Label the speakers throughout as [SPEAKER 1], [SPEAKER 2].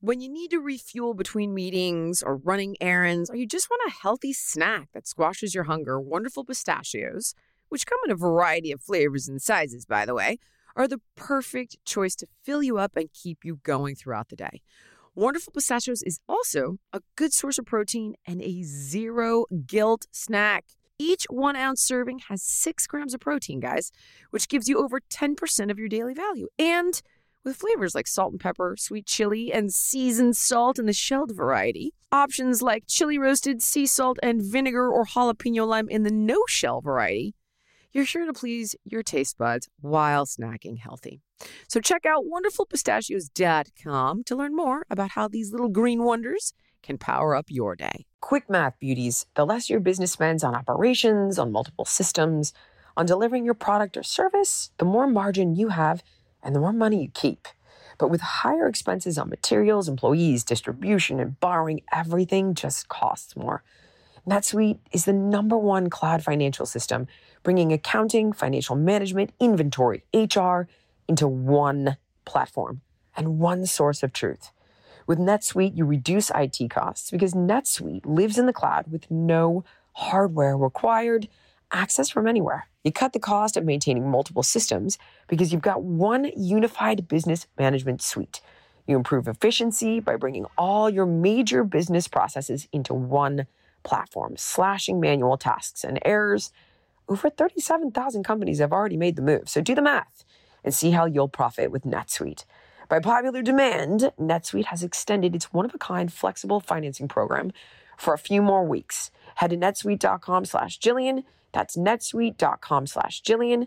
[SPEAKER 1] When you need to refuel between meetings or running errands, or you just want a healthy snack that squashes your hunger, Wonderful Pistachios, which come in a variety of flavors and sizes, by the way, are the perfect choice to fill you up and keep you going throughout the day. Wonderful Pistachios is also a good source of protein and a zero guilt snack. Each 1 ounce serving has 6 grams of protein, guys, which gives you over 10% of your daily value. And with flavors like salt and pepper, sweet chili, and seasoned salt in the shelled variety, options like chili roasted, sea salt, and vinegar or jalapeno lime in the no-shell variety, you're sure to please your taste buds while snacking healthy. So check out wonderfulpistachios.com to learn more about how these little green wonders can power up your day. Quick math, beauties. The less your business spends on operations, on multiple systems, on delivering your product or service, the more margin you have and the more money you keep. But with higher expenses on materials, employees, distribution, and borrowing, everything just costs more. NetSuite is the #1 cloud financial system, bringing accounting, financial management, inventory, HR into one platform and one source of truth. With NetSuite, you reduce IT costs because NetSuite lives in the cloud with no hardware required, access from anywhere. You cut the cost of maintaining multiple systems because you've got one unified business management suite. You improve efficiency by bringing all your major business processes into one platform, slashing manual tasks and errors. Over 37,000 companies have already made the move, so do the math and see how you'll profit with NetSuite. By popular demand, NetSuite has extended its one-of-a-kind flexible financing program for a few more weeks. Head to netsuite.com/Jillian. That's netsuite.com/Jillian.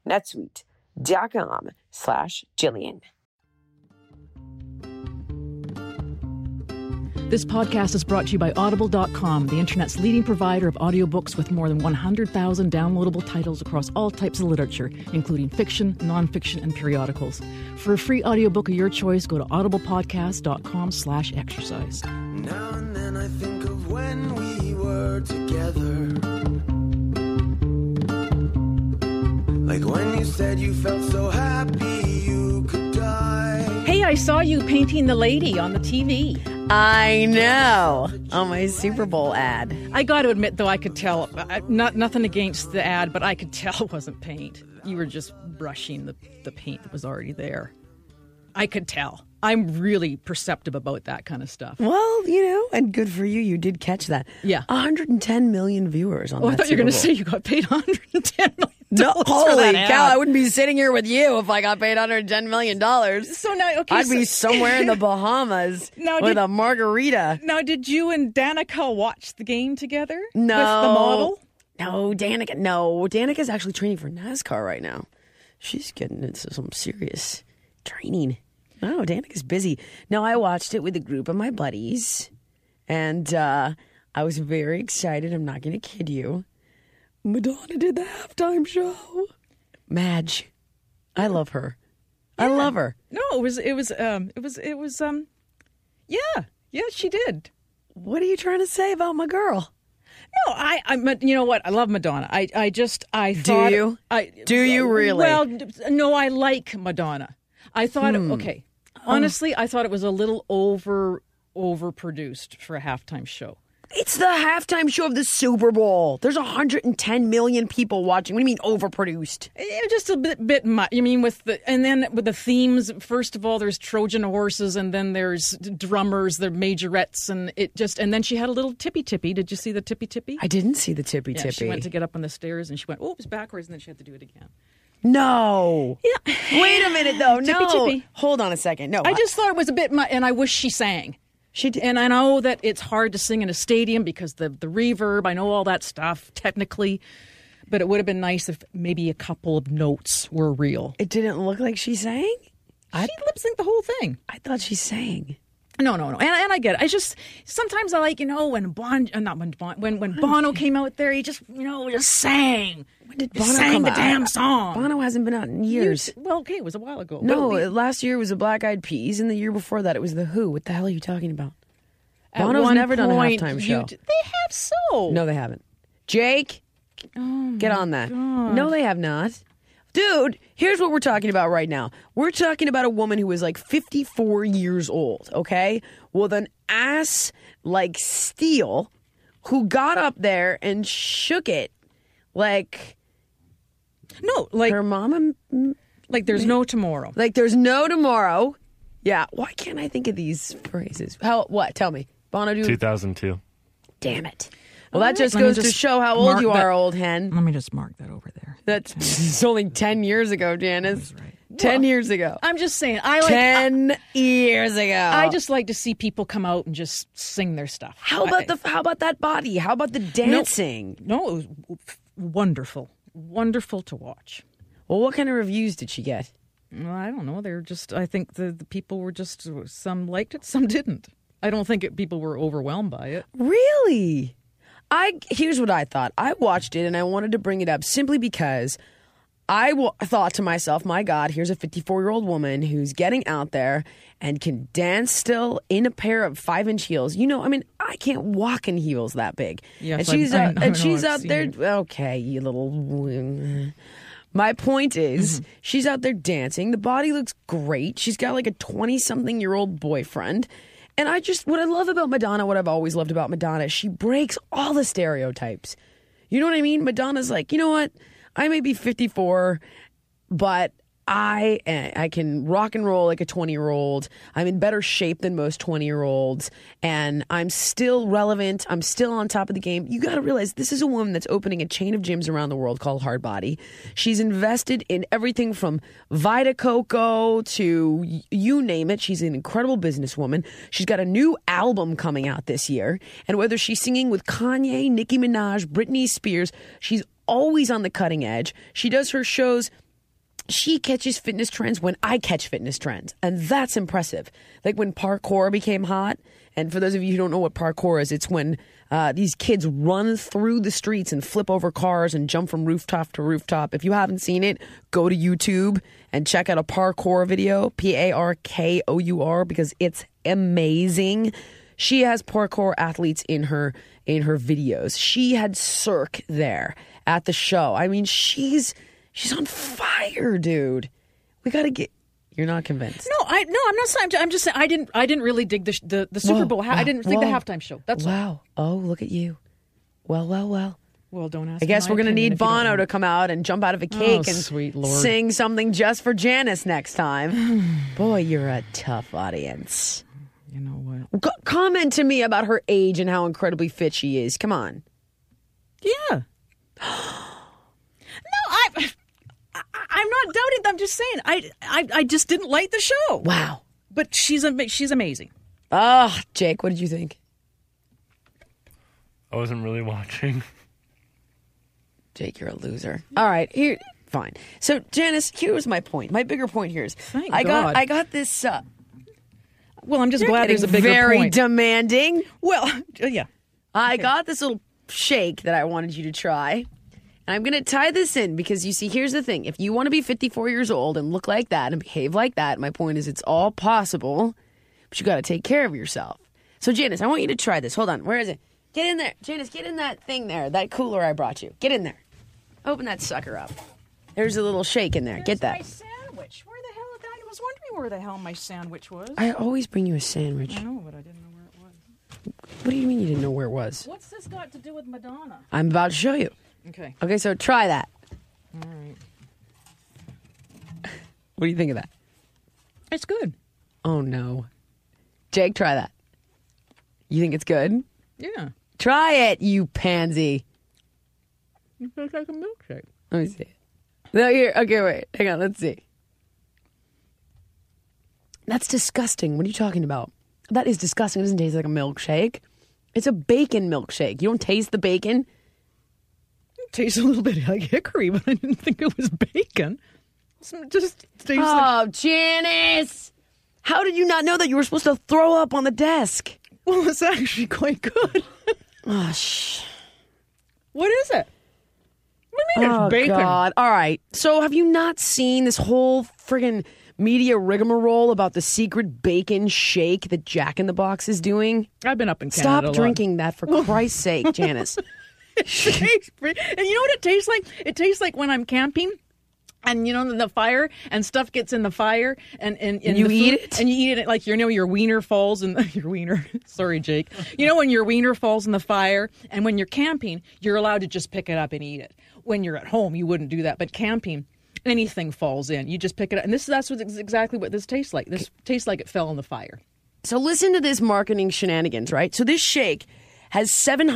[SPEAKER 1] netsuite.com/Jillian.
[SPEAKER 2] This podcast is brought to you by Audible.com, the internet's leading provider of audiobooks with more than 100,000 downloadable titles across all types of literature, including fiction, nonfiction, and periodicals. For a free audiobook of your choice, go to audiblepodcast.com/exercise.
[SPEAKER 3] Now and then I think of when we were together. Like when you said you felt so happy you could die.
[SPEAKER 2] Hey, I saw you painting the lady on the TV.
[SPEAKER 4] I know. On my Super Bowl ad.
[SPEAKER 2] I got to admit, though, I could tell, nothing against the ad, but I could tell it wasn't paint. You were just brushing the paint that was already there. I could tell. I'm really perceptive about that kind of stuff.
[SPEAKER 4] Well, you know, and good for you. You did catch that.
[SPEAKER 2] Yeah.
[SPEAKER 4] 110 million viewers on that.
[SPEAKER 2] I thought you were going to say you got paid $110 million.
[SPEAKER 4] No, holy
[SPEAKER 2] cow!
[SPEAKER 4] Ad. I wouldn't be sitting here with you if I got paid $110 million.
[SPEAKER 2] So now, okay,
[SPEAKER 4] I'd be somewhere in the Bahamas with a margarita.
[SPEAKER 2] Now, did you and Danica watch the game together?
[SPEAKER 4] No.
[SPEAKER 2] With the model?
[SPEAKER 4] No, Danica. No, Danica's actually training for NASCAR right now. She's getting into some serious training. No, Danica's busy. No, I watched it with a group of my buddies, and I was very excited. I'm not going to kid you. Madonna did the halftime show. Madge, I love her. Yeah. I love her.
[SPEAKER 2] No, yeah, she did.
[SPEAKER 4] What are you trying to say about my girl?
[SPEAKER 2] No, you know what? I love Madonna. I thought.
[SPEAKER 4] Do you? Do you really?
[SPEAKER 2] Well, no, I like Madonna. I thought, okay, honestly, I thought it was a little overproduced for a halftime show.
[SPEAKER 4] It's the halftime show of the Super Bowl. There's 110 million people watching. What do you mean overproduced?
[SPEAKER 2] Just a bit much. I mean, with the themes. First of all, there's Trojan horses, and then there's drummers, the majorettes, and then she had a little tippy. Did you see the tippy?
[SPEAKER 4] I didn't see the tippy.
[SPEAKER 2] Yeah, she went to get up on the stairs, and she went, oops, backwards, and then she had to do it again.
[SPEAKER 4] No.
[SPEAKER 2] Yeah.
[SPEAKER 4] Wait a minute, though.
[SPEAKER 2] Tippy.
[SPEAKER 4] Hold on a second. No.
[SPEAKER 2] I just thought it was a bit much, and I wish she sang.
[SPEAKER 4] She did.
[SPEAKER 2] And I know that it's hard to sing in a stadium because the reverb, I know all that stuff technically, but it would have been nice if maybe a couple of notes were real.
[SPEAKER 4] It didn't look like she sang?
[SPEAKER 2] She lip-synced the whole thing.
[SPEAKER 4] I thought she sang.
[SPEAKER 2] No. And I get it. I just, sometimes I like, when Bono came out there, he just sang.
[SPEAKER 4] When did Bono
[SPEAKER 2] sang
[SPEAKER 4] come
[SPEAKER 2] the
[SPEAKER 4] out?
[SPEAKER 2] damn song.
[SPEAKER 4] Bono hasn't been out in years.
[SPEAKER 2] It was a while ago.
[SPEAKER 4] No, last year was the Black Eyed Peas, and the year before that it was the Who. What the hell are you talking about? Bono's never done a halftime show.
[SPEAKER 2] They have so.
[SPEAKER 4] No, they haven't. Jake, get on that.
[SPEAKER 2] God.
[SPEAKER 4] No, they have not. Dude, here's what we're talking about right now. We're talking about a woman who is like 54 years old, okay? With an ass like steel, who got up there and shook it like...
[SPEAKER 2] No, like...
[SPEAKER 4] Her mama...
[SPEAKER 2] Like there's no tomorrow.
[SPEAKER 4] Like there's no tomorrow. Yeah, why can't I think of these phrases? What? Tell me. Bono,
[SPEAKER 5] 2002.
[SPEAKER 4] Damn it. Well, that just
[SPEAKER 2] Let me
[SPEAKER 4] goes to
[SPEAKER 2] just
[SPEAKER 4] show how old
[SPEAKER 2] mark
[SPEAKER 4] you
[SPEAKER 2] that-
[SPEAKER 4] are, old hen.
[SPEAKER 2] Let me just mark that over there.
[SPEAKER 4] That's it's only 10 years ago, Janice.
[SPEAKER 2] That's right.
[SPEAKER 4] 10 years ago.
[SPEAKER 2] I'm just saying, I like...
[SPEAKER 4] 10 years ago.
[SPEAKER 2] I just like to see people come out and just sing their stuff.
[SPEAKER 4] How about that body? How about the dancing?
[SPEAKER 2] No, it was wonderful. Wonderful to watch.
[SPEAKER 4] Well, what kind of reviews did she get?
[SPEAKER 2] Well, I don't know. They're just... I think the people were just... Some liked it, some didn't. I don't think people were overwhelmed by it.
[SPEAKER 4] Really? Here's what I thought. I watched it and I wanted to bring it up simply because I thought to myself, my God, here's a 54-year-old woman who's getting out there and can dance still in a pair of 5-inch heels. You know, I mean, I can't walk in heels that big.
[SPEAKER 2] Yes,
[SPEAKER 4] and she's
[SPEAKER 2] I know,
[SPEAKER 4] she's
[SPEAKER 2] I've
[SPEAKER 4] out
[SPEAKER 2] seen
[SPEAKER 4] there.
[SPEAKER 2] it.
[SPEAKER 4] Okay, you little... My point is, she's out there dancing. The body looks great. She's got like a 20-something-year-old boyfriend. And what I love about Madonna, what I've always loved about Madonna, is she breaks all the stereotypes. You know what I mean? Madonna's like, you know what? I may be 54, but I can rock and roll like a 20-year-old. I'm in better shape than most 20-year-olds, and I'm still relevant. I'm still on top of the game. You got to realize this is a woman that's opening a chain of gyms around the world called Hard Body. She's invested in everything from Vita Coco to you name it. She's an incredible businesswoman. She's got a new album coming out this year, and whether she's singing with Kanye, Nicki Minaj, Britney Spears, she's always on the cutting edge. She does her shows. She catches fitness trends when I catch fitness trends. And that's impressive. Like when parkour became hot. And for those of you who don't know what parkour is, it's when these kids run through the streets and flip over cars and jump from rooftop to rooftop. If you haven't seen it, go to YouTube and check out a parkour video, Parkour, because it's amazing. She has parkour athletes in her videos. She had Cirque there at the show. I mean, she's on fire, dude. We got to get... You're not convinced.
[SPEAKER 2] No, I'm not saying. I'm just saying I didn't really dig the Super Bowl. I didn't think the halftime show. That's all.
[SPEAKER 4] Wow. Oh, look at you. Well.
[SPEAKER 2] Well, don't ask.
[SPEAKER 4] I guess
[SPEAKER 2] my
[SPEAKER 4] we're going to
[SPEAKER 2] opinion
[SPEAKER 4] need
[SPEAKER 2] if you don't
[SPEAKER 4] Bono
[SPEAKER 2] want.
[SPEAKER 4] to come out and jump out of a cake and
[SPEAKER 2] sweet Lord.
[SPEAKER 4] sing something just for Janice next time. Boy, you're a tough audience.
[SPEAKER 2] You know what?
[SPEAKER 4] Comment to me about her age and how incredibly fit she is. Come on.
[SPEAKER 2] Yeah. No, I'm not doubting. I'm just saying. I just didn't like the show.
[SPEAKER 4] Wow.
[SPEAKER 2] But she's amazing.
[SPEAKER 4] Ah, Jake, what did you think?
[SPEAKER 5] I wasn't really watching.
[SPEAKER 4] Jake, you're a loser. All right, here, fine. So, Janice, here was my point. My bigger point here is,
[SPEAKER 2] Thank
[SPEAKER 4] I
[SPEAKER 2] God.
[SPEAKER 4] got this.
[SPEAKER 2] Well, I'm just
[SPEAKER 4] You're
[SPEAKER 2] glad there's a
[SPEAKER 4] getting
[SPEAKER 2] bigger
[SPEAKER 4] very
[SPEAKER 2] point.
[SPEAKER 4] demanding.
[SPEAKER 2] Well, yeah.
[SPEAKER 4] I got this little shake that I wanted you to try. And I'm going to tie this in because, you see, here's the thing. If you want to be 54 years old and look like that and behave like that, my point is it's all possible, but you got to take care of yourself. So, Janice, I want you to try this. Hold on. Where is it? Get in there. Janice, get in that thing there, that cooler I brought you. Get in there. Open that sucker up. There's a little shake in there. Get that.
[SPEAKER 2] My sandwich. Where the hell? I was wondering where the hell my sandwich was.
[SPEAKER 4] I always bring you a sandwich.
[SPEAKER 2] I know, but I didn't know where it was.
[SPEAKER 4] What do you mean you didn't know where it was?
[SPEAKER 2] What's this got to do with Madonna?
[SPEAKER 4] I'm about to show you.
[SPEAKER 2] Okay.
[SPEAKER 4] Okay, so try that.
[SPEAKER 2] All right.
[SPEAKER 4] What do you think of that?
[SPEAKER 2] It's good.
[SPEAKER 4] Oh, no. Jake, try that. You think it's good?
[SPEAKER 2] Yeah.
[SPEAKER 4] Try it, you pansy.
[SPEAKER 2] It tastes like a milkshake.
[SPEAKER 4] Let me see it. No, here. Okay, wait. Hang on. Let's see. That's disgusting. What are you talking about? That is disgusting. It doesn't taste like a milkshake. It's a bacon milkshake. You don't taste the bacon?
[SPEAKER 2] It tastes a little bit like hickory, but I didn't think it was bacon. It just tastes like...
[SPEAKER 4] Oh, Janice! How did you not know that you were supposed to throw up on the desk?
[SPEAKER 2] Well, it's actually quite good.
[SPEAKER 4] Oh,
[SPEAKER 2] What is it? What do you mean it's bacon?
[SPEAKER 4] God. All right. So have you not seen this whole friggin' media rigmarole about the secret bacon shake that Jack in the Box is doing?
[SPEAKER 2] I've been up in Canada
[SPEAKER 4] Stop
[SPEAKER 2] a lot.
[SPEAKER 4] drinking that, for Christ's sake, Janice.
[SPEAKER 2] It tastes and you know what it tastes like? It tastes like when I'm camping. And the fire and stuff gets in the fire and
[SPEAKER 4] you eat it?
[SPEAKER 2] and you eat it like your wiener falls in your wiener. Sorry, Jake. When your wiener falls in the fire, and when you're camping, you're allowed to just pick it up and eat it. When you're at home, you wouldn't do that. But camping, anything falls in, you just pick it up. And that's exactly what this tastes like. This tastes like it fell in the fire.
[SPEAKER 4] So listen to this marketing shenanigans, right? So this shake has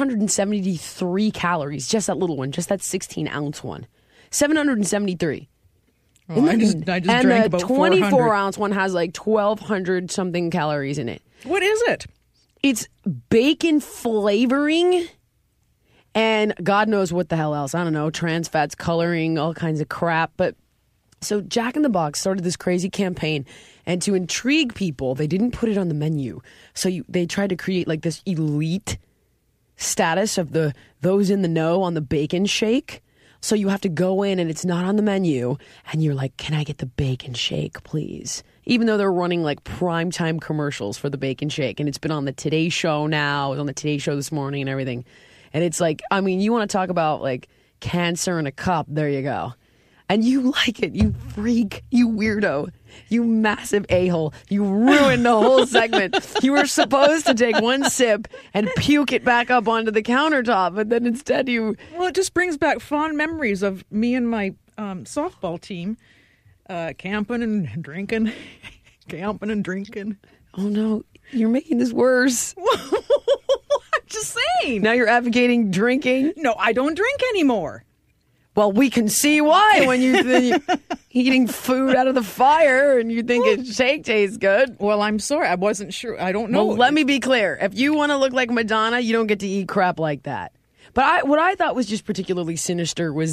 [SPEAKER 4] 773 calories, just that little one, just that 16-ounce one. 773.
[SPEAKER 2] Oh, I just drank about
[SPEAKER 4] 24
[SPEAKER 2] 400.
[SPEAKER 4] ounce one has like 1,200 something calories in it.
[SPEAKER 2] What is it?
[SPEAKER 4] It's bacon flavoring and God knows what the hell else. I don't know, trans fats, coloring, all kinds of crap. But so Jack in the Box started this crazy campaign, and to intrigue people, they didn't put it on the menu. So they tried to create like this elite status of those in the know on the bacon shake. So you have to go in and it's not on the menu and you're like, can I get the bacon shake, please? Even though they're running like primetime commercials for the bacon shake. And it's been on the Today Show now. It was on the Today Show this morning and everything. And it's like, I mean, you want to talk about like cancer in a cup. There you go. And you like it, you freak, you weirdo, you massive a-hole. You ruined the whole segment. You were supposed to take one sip and puke it back up onto the countertop, but then instead you...
[SPEAKER 2] Well, it just brings back fond memories of me and my softball team camping and drinking, camping and drinking.
[SPEAKER 4] Oh no, you're making this worse.
[SPEAKER 2] I'm just saying.
[SPEAKER 4] Now you're advocating drinking?
[SPEAKER 2] No, I don't drink anymore.
[SPEAKER 4] Well, we can see why when you're eating food out of the fire and you think a shake tastes good.
[SPEAKER 2] Well, I'm sorry. I wasn't sure. I don't know.
[SPEAKER 4] Well, let me be clear. If you want to look like Madonna, you don't get to eat crap like that. But what I thought was just particularly sinister was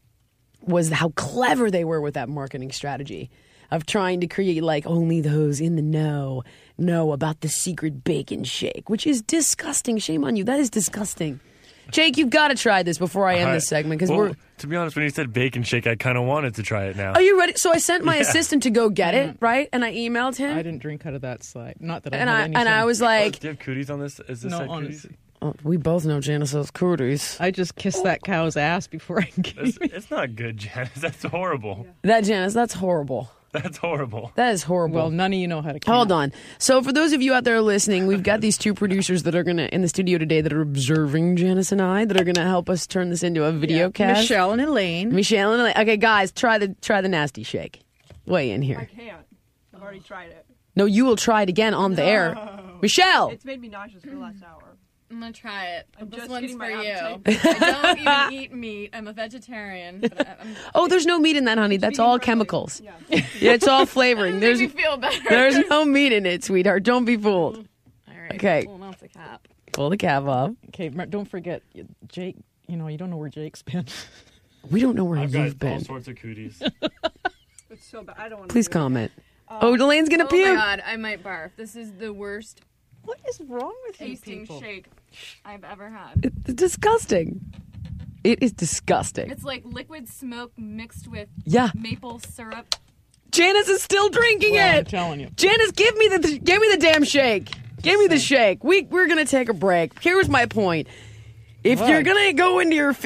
[SPEAKER 4] how clever they were with that marketing strategy of trying to create like only those in the know about the secret bacon shake, which is disgusting. Shame on you. That is disgusting. Jake, you've got to try this before I end this segment because
[SPEAKER 5] to be honest, when you said bacon shake, I kind of wanted to try it now.
[SPEAKER 4] Are you ready? So I sent my assistant to go get it, right? And I emailed him.
[SPEAKER 2] I didn't drink out of that side. Not that I
[SPEAKER 4] and
[SPEAKER 2] had
[SPEAKER 4] I
[SPEAKER 2] anything.
[SPEAKER 4] and I was like,
[SPEAKER 5] do you have cooties on this? Is this
[SPEAKER 2] No,
[SPEAKER 5] side
[SPEAKER 2] honestly.
[SPEAKER 5] cooties?
[SPEAKER 4] oh, we both know Janice has cooties.
[SPEAKER 2] I just kissed that cow's ass before I gave it.
[SPEAKER 5] It's not good, Janice. That's horrible.
[SPEAKER 4] Janice, that's horrible.
[SPEAKER 5] That's horrible.
[SPEAKER 4] That is horrible.
[SPEAKER 2] Well, none of you know how to count.
[SPEAKER 4] Hold on. So for those of you out there listening, we've got these two producers that are in the studio today that are observing Janice and I that are gonna help us turn this into a video cast.
[SPEAKER 2] Michelle and Elaine.
[SPEAKER 4] Michelle and Elaine. Okay, guys, try the nasty shake. Weigh in here.
[SPEAKER 6] I can't. I've already tried it.
[SPEAKER 4] No, you will try it again on the air. Michelle.
[SPEAKER 6] It's made me nauseous for the last hour.
[SPEAKER 7] I'm gonna try it.
[SPEAKER 6] I'm
[SPEAKER 7] This
[SPEAKER 6] just
[SPEAKER 7] one's
[SPEAKER 6] getting
[SPEAKER 7] for
[SPEAKER 6] my
[SPEAKER 7] you.
[SPEAKER 6] appetite.
[SPEAKER 7] I don't even eat meat. I'm a vegetarian. But I'm
[SPEAKER 4] Oh, there's no meat in that, honey. That's
[SPEAKER 6] Vegan
[SPEAKER 4] all
[SPEAKER 6] friendly.
[SPEAKER 4] chemicals.
[SPEAKER 6] Yeah.
[SPEAKER 4] Yeah, it's all flavoring.
[SPEAKER 7] Makes me feel better.
[SPEAKER 4] There's no meat in it, sweetheart. Don't be fooled.
[SPEAKER 7] All right.
[SPEAKER 4] Okay.
[SPEAKER 7] Pulling off the cap.
[SPEAKER 4] Pull the cap off.
[SPEAKER 2] Okay, don't forget, Jake, you don't know where Jake's been.
[SPEAKER 4] We don't know where
[SPEAKER 5] I've got
[SPEAKER 4] you've
[SPEAKER 5] all
[SPEAKER 4] been.
[SPEAKER 5] sorts of cooties.
[SPEAKER 6] It's so bad. I don't want to.
[SPEAKER 4] Please comment. Elaine's gonna
[SPEAKER 7] Oh
[SPEAKER 4] puke.
[SPEAKER 7] my god, I might barf. This is the worst
[SPEAKER 2] What is wrong with you
[SPEAKER 7] tasting
[SPEAKER 2] people?
[SPEAKER 7] shake I've ever had.
[SPEAKER 4] It's disgusting. It is disgusting.
[SPEAKER 7] It's like liquid smoke mixed with
[SPEAKER 4] Yeah.
[SPEAKER 7] maple syrup.
[SPEAKER 4] Janice is still drinking
[SPEAKER 2] Well, I'm
[SPEAKER 4] it.
[SPEAKER 2] telling you.
[SPEAKER 4] Janice, give me the damn shake. Give me the shake. We're gonna take a break. Here's my point. If you're
[SPEAKER 2] What?
[SPEAKER 4] gonna go into your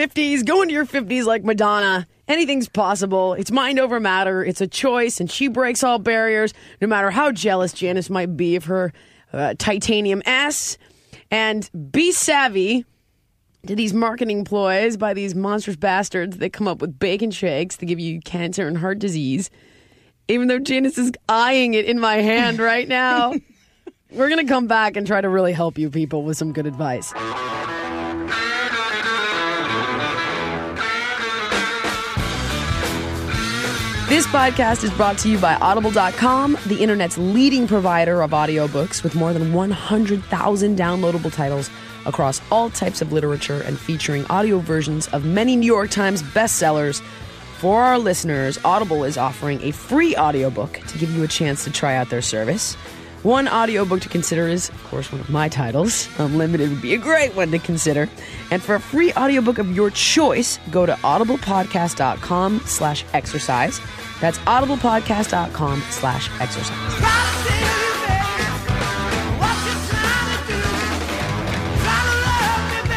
[SPEAKER 4] 50s like Madonna. Anything's possible. It's mind over matter. It's a choice, and she breaks all barriers, no matter how jealous Janice might be of her titanium ass. And be savvy to these marketing ploys by these monstrous bastards that come up with bacon shakes to give you cancer and heart disease. Even though Janice is eyeing it in my hand right now, we're going to come back and try to really help you people with some good advice. This podcast is brought to you by Audible.com, the internet's leading provider of audiobooks with more than 100,000 downloadable titles across all types of literature and featuring audio versions of many New York Times bestsellers. For our listeners, Audible is offering a free audiobook to give you a chance to try out their service. One audiobook to consider is, of course, one of my titles. Unlimited would be a great one to consider. And for a free audiobook of your choice, go to audiblepodcast.com/exercise. That's audiblepodcast.com/exercise.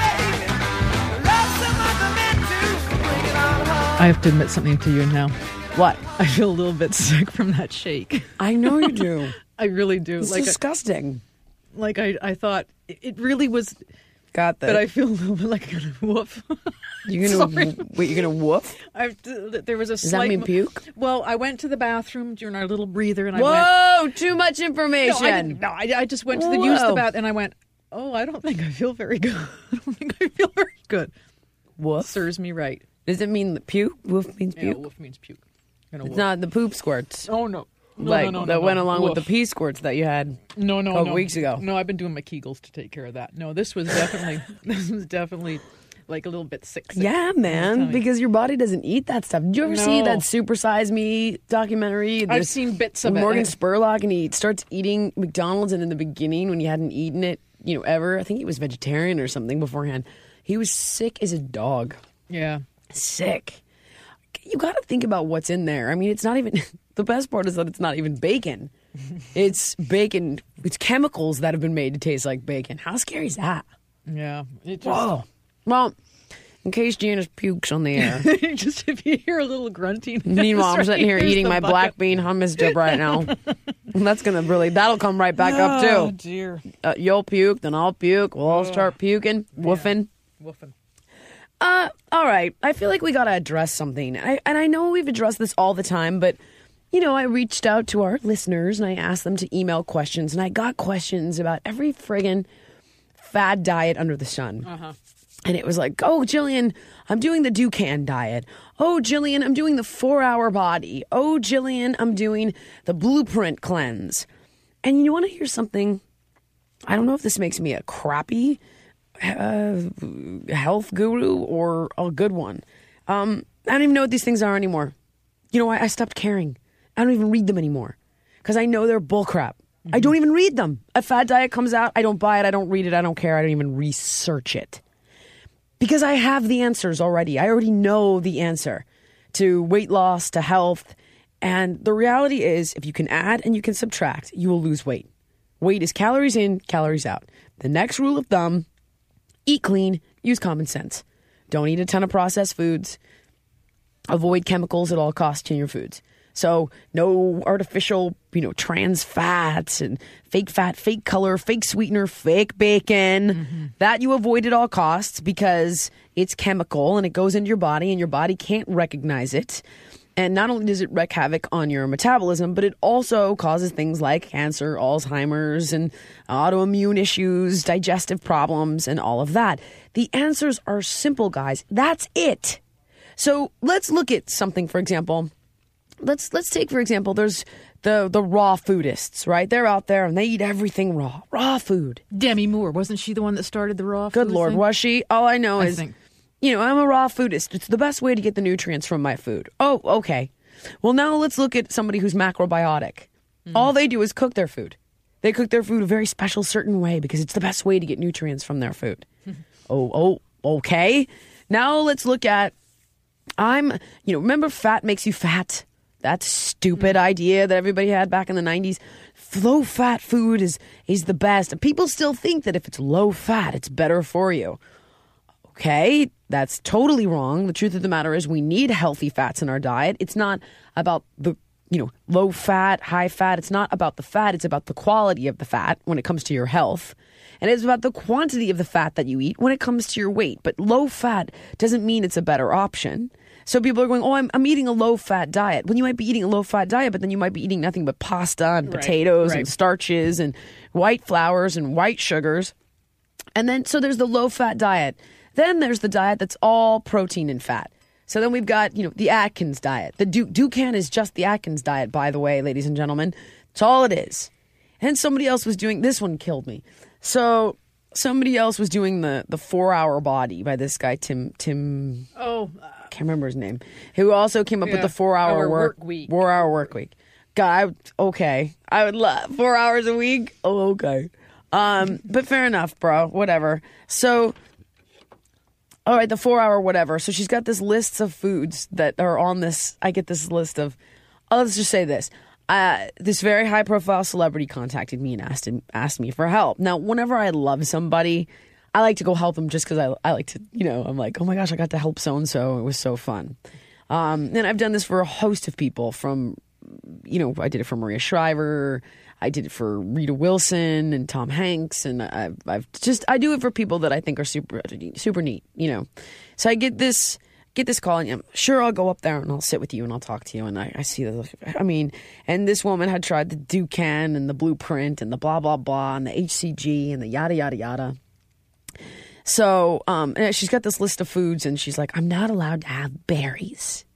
[SPEAKER 2] I have to admit something to you now.
[SPEAKER 4] What?
[SPEAKER 2] I feel a little bit sick from that shake.
[SPEAKER 4] I know you do.
[SPEAKER 2] I really do.
[SPEAKER 4] It's
[SPEAKER 2] Like,
[SPEAKER 4] disgusting.
[SPEAKER 2] I thought it really was,
[SPEAKER 4] Got that.
[SPEAKER 2] but I feel a little bit like a woof.
[SPEAKER 4] You're gonna wait. You're gonna woof.
[SPEAKER 2] There was a
[SPEAKER 4] Does
[SPEAKER 2] slight.
[SPEAKER 4] that mean puke?
[SPEAKER 2] Well, I went to the bathroom during our little breather, and I went.
[SPEAKER 4] Whoa! Too much
[SPEAKER 2] No,
[SPEAKER 4] information.
[SPEAKER 2] I just went to the use the
[SPEAKER 4] Whoa.
[SPEAKER 2] bath, and I went. Oh, I don't think I feel very good. I don't think I feel very good.
[SPEAKER 4] Woof.
[SPEAKER 2] Serves me right.
[SPEAKER 4] Does it mean puke? Woof means
[SPEAKER 2] Yeah,
[SPEAKER 4] puke.
[SPEAKER 2] woof means puke.
[SPEAKER 4] It's not the poop squirts.
[SPEAKER 2] Oh no. No,
[SPEAKER 4] like
[SPEAKER 2] no, no,
[SPEAKER 4] that
[SPEAKER 2] no,
[SPEAKER 4] went
[SPEAKER 2] no.
[SPEAKER 4] along with the
[SPEAKER 2] Woof.
[SPEAKER 4] pee squirts that you had.
[SPEAKER 2] No,
[SPEAKER 4] a couple weeks ago.
[SPEAKER 2] No, I've been doing my Kegels to take care of that. No, this was definitely like a little bit sick.
[SPEAKER 4] Yeah, man,
[SPEAKER 2] tummy.
[SPEAKER 4] because your body doesn't eat that stuff. Did you ever see
[SPEAKER 2] No.
[SPEAKER 4] that Super Size Me documentary?
[SPEAKER 2] I've
[SPEAKER 4] There's
[SPEAKER 2] seen bits of it.
[SPEAKER 4] Morgan Spurlock, and he starts eating McDonald's, and in the beginning, when he hadn't eaten it, ever, I think he was vegetarian or something beforehand. He was sick as a dog.
[SPEAKER 2] Yeah.
[SPEAKER 4] Sick. You got to think about what's in there. I mean, it's not even. The best part is that it's not even bacon. It's bacon. It's chemicals that have been made to taste like bacon. How scary is that?
[SPEAKER 2] Yeah. It just,
[SPEAKER 4] Whoa. Well, in case Janice pukes on the air.
[SPEAKER 2] just if you hear a little grunting.
[SPEAKER 4] Meanwhile, I'm sitting here
[SPEAKER 2] here's
[SPEAKER 4] eating
[SPEAKER 2] the
[SPEAKER 4] my
[SPEAKER 2] bucket.
[SPEAKER 4] black bean hummus dip right now. And that's going to that'll come right back up
[SPEAKER 2] Oh
[SPEAKER 4] too.
[SPEAKER 2] dear.
[SPEAKER 4] You'll puke, then I'll puke. We'll all start puking, woofing.
[SPEAKER 2] Woofing.
[SPEAKER 4] All right. I feel like we got to address something. And I know we've addressed this all the time, but, I reached out to our listeners and I asked them to email questions, and I got questions about every friggin' fad diet under the sun. And it was like, oh, Jillian, I'm doing the Dukan diet. Oh, Jillian, I'm doing the 4-hour body. Oh, Jillian, I'm doing the blueprint cleanse. And you want to hear something? I don't know if this makes me a crappy health guru or a good one. I don't even know what these things are anymore. I stopped caring. I don't even read them anymore because I know they're bullcrap. I don't even read them. A fad diet comes out, I don't buy it, I don't read it, I don't care, I don't even research it. Because I have the answers already. I already know the answer to weight loss, to health. And the reality is, if you can add and you can subtract, you will lose weight. Weight is calories in, calories out. The next rule of thumb, eat clean, use common sense. Don't eat a ton of processed foods. Avoid chemicals at all costs in your foods. So no artificial, trans fats and fake fat, fake color, fake sweetener, fake bacon. That you avoid at all costs because it's chemical and it goes into your body and your body can't recognize it. And not only does it wreak havoc on your metabolism, but it also causes things like cancer, Alzheimer's, and autoimmune issues, digestive problems, and all of that. The answers are simple, guys. That's it. So let's look at something, for example. Let's take, for example, there's the raw foodists, right? They're out there and they eat everything raw. Raw food.
[SPEAKER 2] Demi Moore, wasn't she the one that started the raw
[SPEAKER 4] Good
[SPEAKER 2] food
[SPEAKER 4] Lord,
[SPEAKER 2] thing?
[SPEAKER 4] was she? All I know
[SPEAKER 2] I
[SPEAKER 4] is,
[SPEAKER 2] think.
[SPEAKER 4] I'm a raw foodist. It's the best way to get the nutrients from my food. Oh, okay. Well, now let's look at somebody who's macrobiotic. All they do is cook their food. They cook their food a very special, certain way because it's the best way to get nutrients from their food. Okay. Now let's look at, remember fat makes you fat? That stupid idea that everybody had back in the 90s. Low-fat food is the best. People still think that if it's low-fat, it's better for you. Okay, that's totally wrong. The truth of the matter is we need healthy fats in our diet. It's not about the, low-fat, high-fat. It's not about the fat. It's about the quality of the fat when it comes to your health. And it's about the quantity of the fat that you eat when it comes to your weight. But low-fat doesn't mean it's a better option. So people are going, oh, I'm eating a low-fat diet. Well, you might be eating a low-fat diet, but then you might be eating nothing but pasta and potatoes and starches and white flours and white sugars. And then, so there's the low-fat diet. Then there's the diet that's all protein and fat. So then we've got, the Atkins diet. The Dukan is just the Atkins diet, by the way, ladies and gentlemen. That's all it is. And somebody else was doing, this one killed me. So somebody else was doing the 4-hour body by this guy, Tim.
[SPEAKER 2] Oh,
[SPEAKER 4] I can't remember his name, who also came up with the 4-hour work week. 4-hour work week. God, I would love 4 hours a week. Oh, okay. But fair enough, bro. Whatever. So, all right, the 4-hour whatever. So she's got this list of foods that are on this. I get this list of, let's just say this. This very high-profile celebrity contacted me and asked me for help. Now, whenever I love somebody, I like to go help them just because I like to, I'm like, oh my gosh, I got to help so-and-so. It was so fun. And I've done this for a host of people from, I did it for Maria Shriver. I did it for Rita Wilson and Tom Hanks. And I do it for people that I think are super, super neat, So I get this call and I'm sure I'll go up there and I'll sit with you and I'll talk to you. And I see and this woman had tried the Dukan and the Blueprint and the blah, blah, blah and the HCG and the yada, yada, yada. So and she's got this list of foods and she's like, I'm not allowed to have berries.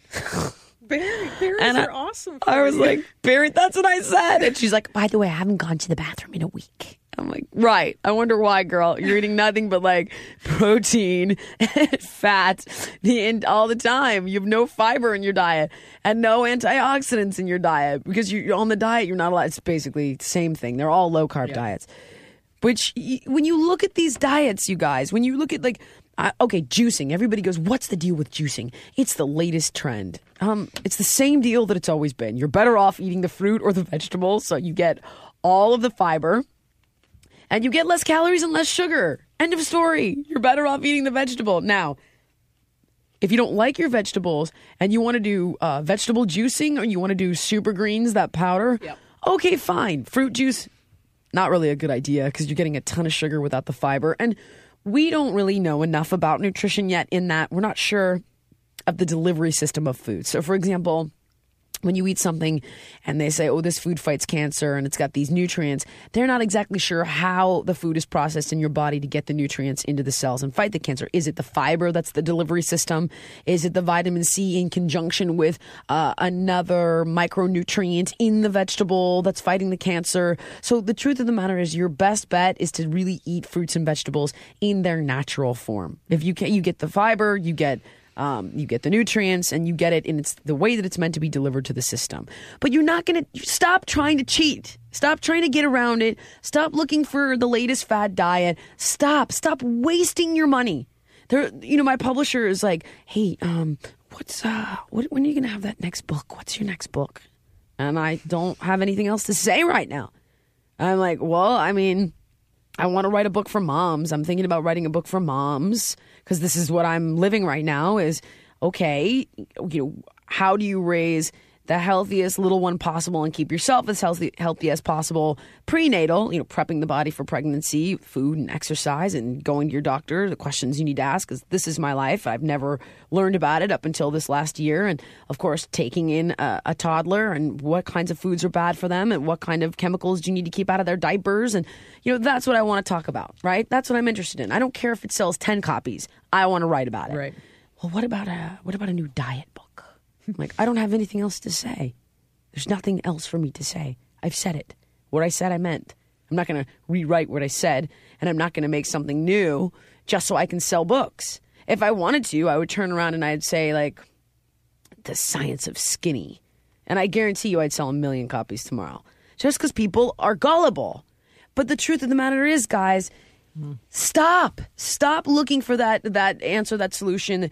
[SPEAKER 6] Berries are awesome for
[SPEAKER 4] I was
[SPEAKER 6] you.
[SPEAKER 4] like, berry, that's what I said. And she's like, by the way, I haven't gone to the bathroom in a week. I'm like, right. I wonder why, girl. You're eating nothing but like protein and fat all the time. You have no fiber in your diet and no antioxidants in your diet because you're on the diet. You're not allowed. It's basically the same thing. They're all low carb diets. Which, when you look at these diets, you guys, when you look at juicing, everybody goes, what's the deal with juicing? It's the latest trend. It's the same deal that it's always been. You're better off eating the fruit or the vegetables, so you get all of the fiber, and you get less calories and less sugar. End of story. You're better off eating the vegetable. Now, if you don't like your vegetables and you want to do vegetable juicing or you want to do super greens, that powder, okay, fine. Fruit juice, not really a good idea because you're getting a ton of sugar without the fiber. And we don't really know enough about nutrition yet in that we're not sure of the delivery system of food. So, for example, when you eat something and they say, oh, this food fights cancer and it's got these nutrients, they're not exactly sure how the food is processed in your body to get the nutrients into the cells and fight the cancer. Is it the fiber that's the delivery system? Is it the vitamin C in conjunction with another micronutrient in the vegetable that's fighting the cancer? So the truth of the matter is your best bet is to really eat fruits and vegetables in their natural form. If you can, you get the fiber, you get the nutrients, and you get it in the way that it's meant to be delivered to the system. But you're not going to stop trying to cheat. Stop trying to get around it. Stop looking for the latest fad diet. Stop wasting your money. My publisher is like, hey, when are you going to have that next book? What's your next book? And I don't have anything else to say right now. I'm like, well, I want to write a book for moms. I'm thinking about writing a book for moms because this is what I'm living right now is, okay, how do you raise the healthiest little one possible and keep yourself as healthy as possible prenatal, prepping the body for pregnancy, food and exercise and going to your doctor, the questions you need to ask because this is my life. I've never learned about it up until this last year. And of course, taking in a toddler and what kinds of foods are bad for them and what kind of chemicals do you need to keep out of their diapers. And, that's what I want to talk about, right? That's what I'm interested in. I don't care if it sells 10 copies. I want to write about it.
[SPEAKER 2] Right.
[SPEAKER 4] Well, what about a new diet book? Like, I don't have anything else to say. There's nothing else for me to say. I've said it. What I said, I meant. I'm not going to rewrite what I said, and I'm not going to make something new just so I can sell books. If I wanted to, I would turn around and I'd say, like, The Science of Skinny. And I guarantee you I'd sell 1 million copies tomorrow. Just because people are gullible. But the truth of the matter is, guys, stop looking for that answer, that solution.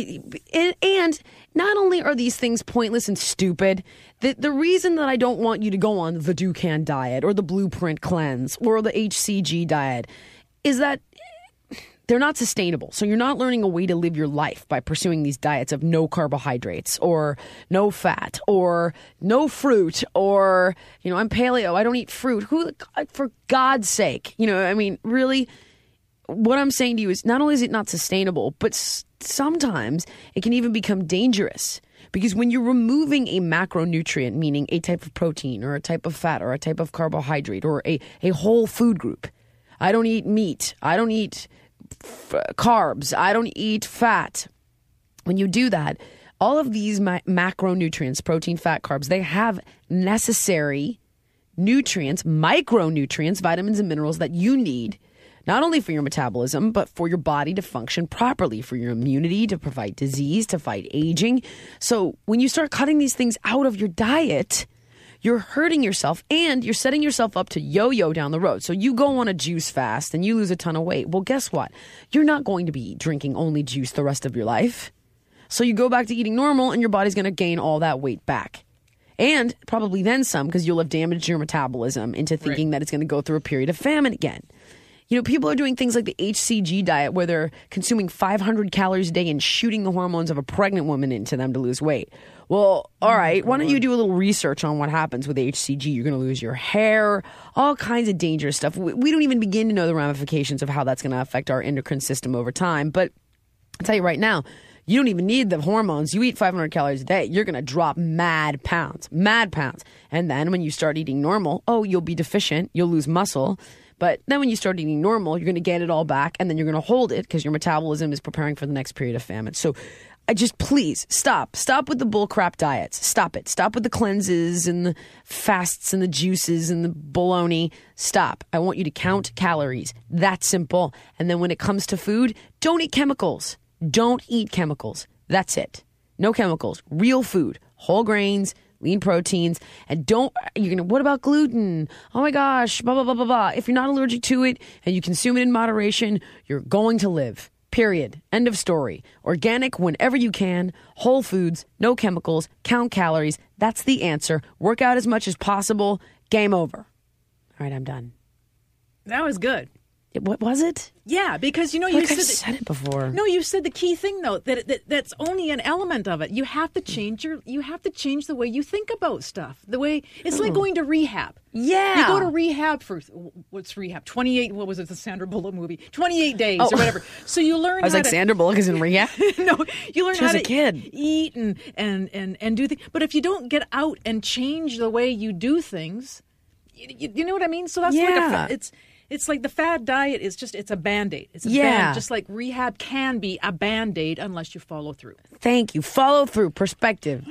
[SPEAKER 4] And not only are these things pointless and stupid, the reason that I don't want you to go on the Dukan diet or the Blueprint cleanse or the HCG diet is that they're not sustainable. So you're not learning a way to live your life by pursuing these diets of no carbohydrates or no fat or no fruit or, I'm paleo, I don't eat fruit. For God's sake, really, what I'm saying to you is not only is it not sustainable, but sometimes it can even become dangerous. Because when you're removing a macronutrient, meaning a type of protein or a type of fat or a type of carbohydrate or a whole food group, I don't eat meat, I don't eat carbs, I don't eat fat. When you do that, all of these macronutrients, protein, fat, carbs, they have necessary nutrients, micronutrients, vitamins and minerals that you need, not only for your metabolism, but for your body to function properly, for your immunity, to fight disease, to fight aging. So when you start cutting these things out of your diet, you're hurting yourself and you're setting yourself up to yo-yo down the road. So you go on a juice fast and you lose a ton of weight. Well, guess what? You're not going to be drinking only juice the rest of your life. So you go back to eating normal and your body's going to gain all that weight back. And probably then some because you'll have damaged your metabolism into thinking that it's going to go through a period of famine again. People are doing things like the HCG diet where they're consuming 500 calories a day and shooting the hormones of a pregnant woman into them to lose weight. Well, all right, why don't you do a little research on what happens with HCG? You're going to lose your hair, all kinds of dangerous stuff. We don't even begin to know the ramifications of how that's going to affect our endocrine system over time. But I'll tell you right now, you don't even need the hormones. You eat 500 calories a day, you're going to drop mad pounds. And then when you start eating normal, you'll be deficient, you'll lose muscle. But then when you start eating normal, you're going to get it all back, and then you're going to hold it because your metabolism is preparing for the next period of famine. So please stop with the bullcrap diets. Stop it. Stop with the cleanses and the fasts and the juices and the bologna. Stop. I want you to count calories. That's simple. And then when it comes to food, don't eat chemicals. Don't eat chemicals. That's it. No chemicals. Real food. Whole grains, lean proteins, and what about gluten? Oh my gosh, blah, blah, blah, blah, blah. If you're not allergic to it and you consume it in moderation, you're going to live. Period. End of story. Organic whenever you can. Whole foods. No chemicals. Count calories. That's the answer. Work out as much as possible. Game over. All right, I'm done.
[SPEAKER 6] That was good.
[SPEAKER 4] What was it?
[SPEAKER 6] Yeah, because you
[SPEAKER 4] I've said it before.
[SPEAKER 6] No, you said the key thing though that's only an element of it. You have to change the way you think about stuff. The way it's like going to rehab.
[SPEAKER 4] Yeah,
[SPEAKER 6] you go to rehab for what's rehab? 28. What was it? The Sandra Bullock movie? 28 days or whatever. So you learn.
[SPEAKER 4] I was Sandra Bullock is in rehab.
[SPEAKER 6] No, you learn how to
[SPEAKER 4] kid.
[SPEAKER 6] Eat and do things. But if you don't get out and change the way you do things, you know what I mean. So that's It's like the fad diet is it's a Band-Aid. It's just like rehab can be a Band-Aid unless you follow through.
[SPEAKER 4] Thank you. Follow through. Perspective.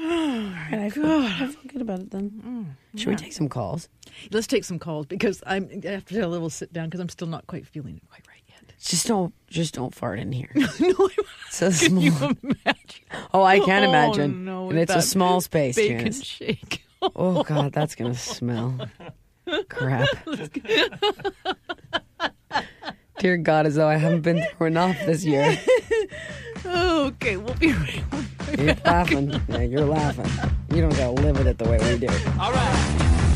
[SPEAKER 4] I feel good about it then. Should we take some calls?
[SPEAKER 6] Let's take some calls because I have to do a little sit down because I'm still not quite feeling it quite right yet.
[SPEAKER 4] Just don't fart in here.
[SPEAKER 6] No,
[SPEAKER 4] so
[SPEAKER 6] can
[SPEAKER 4] small.
[SPEAKER 6] you imagine?
[SPEAKER 4] Oh, I can imagine.
[SPEAKER 6] No,
[SPEAKER 4] and it's a small space,
[SPEAKER 6] bacon
[SPEAKER 4] Janice.
[SPEAKER 6] shake.
[SPEAKER 4] Oh God, that's gonna smell. Crap. Dear God, as though I haven't been through enough this year.
[SPEAKER 6] Okay, we'll be right
[SPEAKER 4] You're laughing. Yeah, you're laughing. You don't gotta live with it the way we do.
[SPEAKER 3] All right.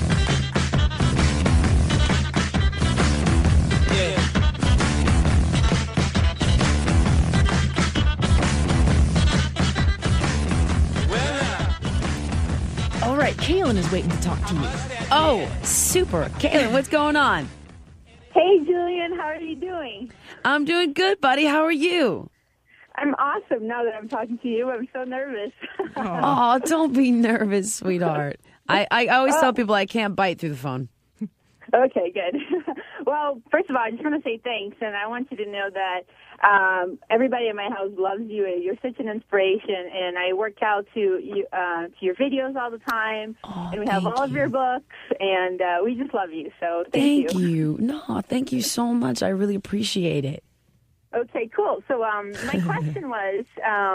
[SPEAKER 4] All right, Kaylin is waiting to talk to you. Oh, super. Kaylin, what's going on?
[SPEAKER 8] Hey, Julian, how are you doing?
[SPEAKER 4] I'm doing good, buddy. How are you?
[SPEAKER 8] I'm awesome now that I'm talking to you. I'm so nervous.
[SPEAKER 4] Oh, don't be nervous, sweetheart. I always tell people I can't bite through the phone.
[SPEAKER 8] Okay, good. Well, first of all, I just want to say thanks, and I want you to know that everybody in my house loves you. You're such an inspiration, and I work out to your videos all the time, and we have all of your books, and we just love you. So thank you.
[SPEAKER 4] No, thank you so much. I really appreciate it.
[SPEAKER 8] Okay, cool. So my question was,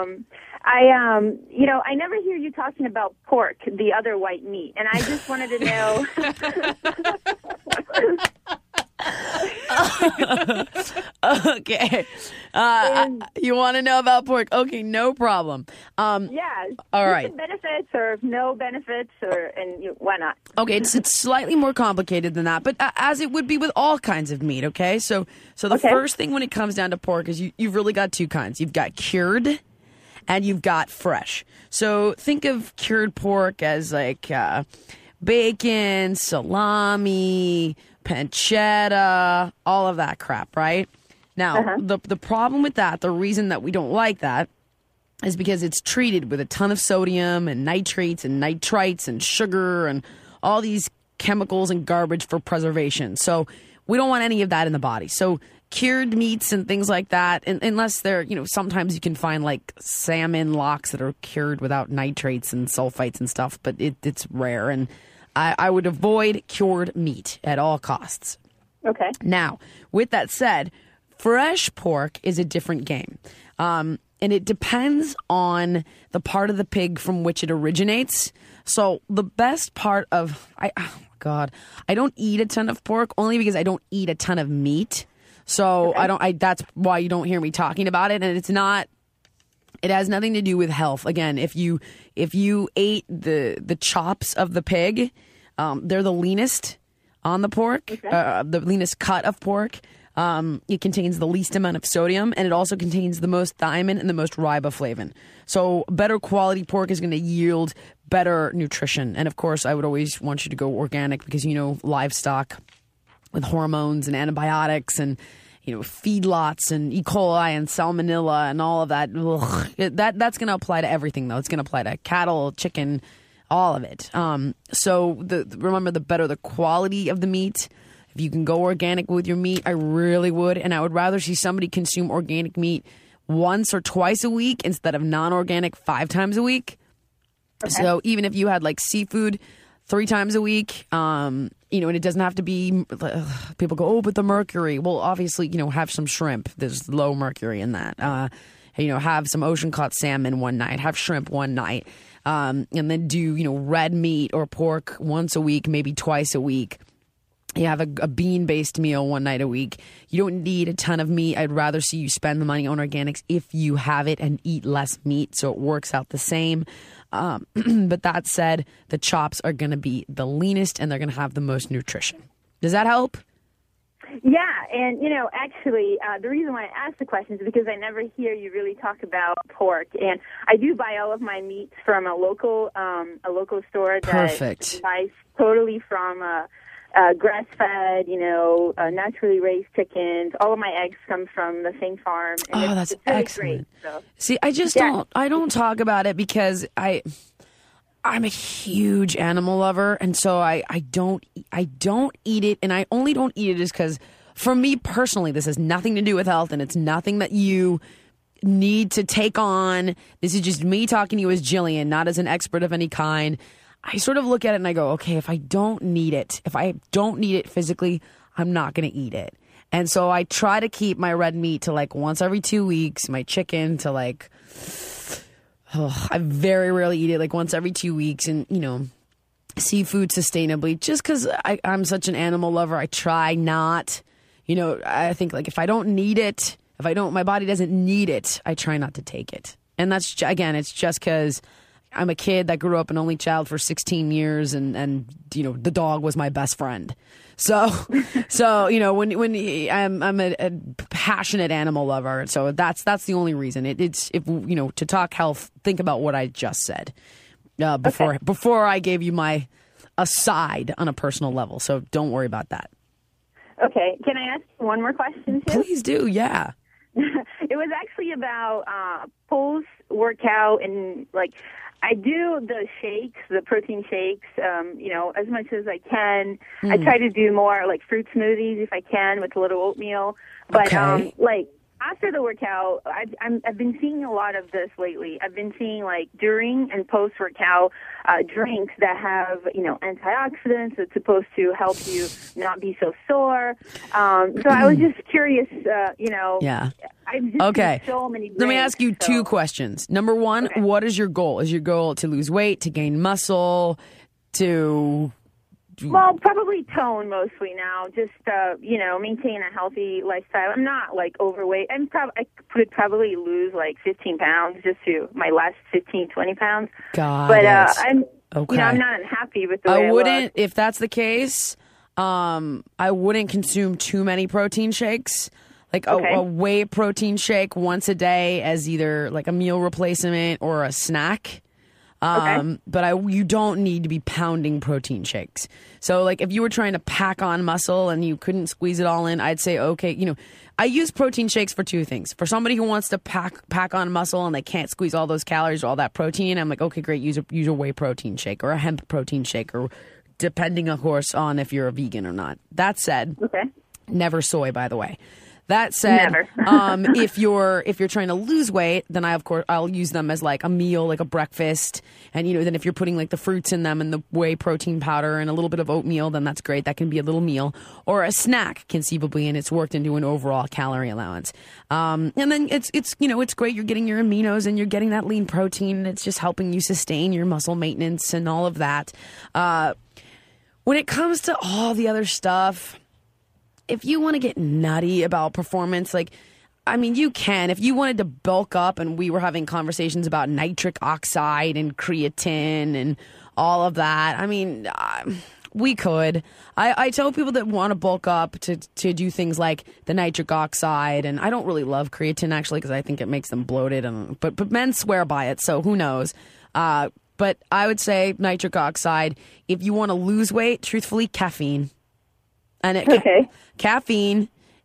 [SPEAKER 8] I never hear you talking about pork, the other white meat, and I just wanted to know.
[SPEAKER 4] Okay. You want to know about pork? Okay, no problem.
[SPEAKER 8] Yeah.
[SPEAKER 4] All right.
[SPEAKER 8] The benefits or no benefits, why not?
[SPEAKER 4] Okay, it's slightly more complicated than that, but as it would be with all kinds of meat. Okay, so the first thing when it comes down to pork is you've really got two kinds. You've got cured, and you've got fresh. So think of cured pork as like bacon, salami, pancetta, all of that crap, right? Now, the problem with that, the reason that we don't like that, is because it's treated with a ton of sodium and nitrates and nitrites and sugar and all these chemicals and garbage for preservation. So we don't want any of that in the body. So cured meats and things like that, unless they're, sometimes you can find like salmon locks that are cured without nitrates and sulfites and stuff, but it's rare. And I would avoid cured meat at all costs.
[SPEAKER 8] Okay.
[SPEAKER 4] Now, with that said, fresh pork is a different game. And it depends on the part of the pig from which it originates. So the best part of, I don't eat a ton of pork only because I don't eat a ton of meat. So that's why you don't hear me talking about it. And it has nothing to do with health. Again, if you ate the chops of the pig, they're the leanest on the pork, the leanest cut of pork. It contains the least amount of sodium, and it also contains the most thiamine and the most riboflavin. So better quality pork is going to yield better nutrition. And of course, I would always want you to go organic because, livestock with hormones and antibiotics and, feedlots and E. coli and salmonella and all of that. That's going to apply to everything, though. It's going to apply to cattle, chicken, all of it. So remember, the better the quality of the meat. If you can go organic with your meat, I really would. And I would rather see somebody consume organic meat once or twice a week instead of non-organic 5 times a week. Okay. So even if you had like seafood 3 times a week, and it doesn't have to be, people go, oh, but the mercury. Well, obviously, have some shrimp. There's low mercury in that. Have some ocean caught salmon one night, have shrimp one night, and then do, red meat or pork once a week, maybe twice a week. You have a bean-based meal one night a week. You don't need a ton of meat. I'd rather see you spend the money on organics if you have it and eat less meat, so it works out the same. But that said, the chops are going to be the leanest and they're going to have the most nutrition. Does that help?
[SPEAKER 8] Yeah, and, actually, the reason why I asked the question is because I never hear you really talk about pork. And I do buy all of my meats from a local store that
[SPEAKER 4] Perfect.
[SPEAKER 8] buys totally from grass-fed, naturally raised chickens. All of my eggs come from the same farm. And
[SPEAKER 4] that's
[SPEAKER 8] it's really
[SPEAKER 4] excellent.
[SPEAKER 8] Great, so.
[SPEAKER 4] See, I don't talk about it because I'm a huge animal lover, and so I don't eat it, and I only don't eat it just because, for me personally, this has nothing to do with health, and it's nothing that you need to take on. This is just me talking to you as Jillian, not as an expert of any kind. I sort of look at it and I go, okay, if I don't need it physically, I'm not going to eat it. And so I try to keep my red meat to like once every 2 weeks, my chicken to like, I very rarely eat it, like once every 2 weeks, and, seafood sustainably, just because I'm such an animal lover. I try not, I think like if I don't need it, my body doesn't need it, I try not to take it. And that's, again, it's just because I'm a kid that grew up an only child for 16 years, and the dog was my best friend. So when I'm a passionate animal lover, so that's the only reason. It's to talk health, think about what I just said before I gave you my aside on a personal level. So don't worry about that.
[SPEAKER 8] Okay, can I ask you one more question too?
[SPEAKER 4] Please do, yeah.
[SPEAKER 8] It was actually about post workout and like. I do the shakes, the protein shakes, as much as I can. I try to do more like fruit smoothies if I can with a little oatmeal. But
[SPEAKER 4] okay.
[SPEAKER 8] After the workout, I've been seeing a lot of this lately. I've been seeing like during and post workout drinks that have antioxidants that's supposed to help you not be so sore. So I was just curious,
[SPEAKER 4] Yeah.
[SPEAKER 8] I've just
[SPEAKER 4] okay.
[SPEAKER 8] seen so many drinks,
[SPEAKER 4] Let me ask you 2 questions. Number 1, okay. What is your goal? Is your goal to lose weight, to gain muscle, to...
[SPEAKER 8] Well, probably tone mostly now. Just, maintain a healthy lifestyle. I'm not, overweight. I could probably lose, 15 pounds just to my last 15, 20 pounds.
[SPEAKER 4] But
[SPEAKER 8] I'm,
[SPEAKER 4] okay.
[SPEAKER 8] I'm not unhappy with the way I
[SPEAKER 4] wouldn't, if that's the case, I wouldn't consume too many protein shakes. A whey protein shake once a day as either, a meal replacement or a snack. But you don't need to be pounding protein shakes. So if you were trying to pack on muscle and you couldn't squeeze it all in, I'd say, okay, I use protein shakes for 2 things. For somebody who wants to pack on muscle and they can't squeeze all those calories or all that protein, I'm like, okay, great, use a whey protein shake or a hemp protein shake, or depending, of course, on if you're a vegan or not. That said, never soy, by the way. That said, if you're trying to lose weight, then I'll use them as a meal, like a breakfast. And, then if you're putting the fruits in them and the whey protein powder and a little bit of oatmeal, then that's great. That can be a little meal or a snack conceivably, and it's worked into an overall calorie allowance. And then it's great. You're getting your aminos and you're getting that lean protein. And it's just helping you sustain your muscle maintenance and all of that. When it comes to all the other stuff, if you want to get nutty about performance, you can. If you wanted to bulk up and we were having conversations about nitric oxide and creatine and all of that, we could. I tell people that want to bulk up to do things like the nitric oxide, and I don't really love creatine actually because I think it makes them bloated. But men swear by it, so who knows? But I would say nitric oxide. If you want to lose weight, truthfully, caffeine. And caffeine,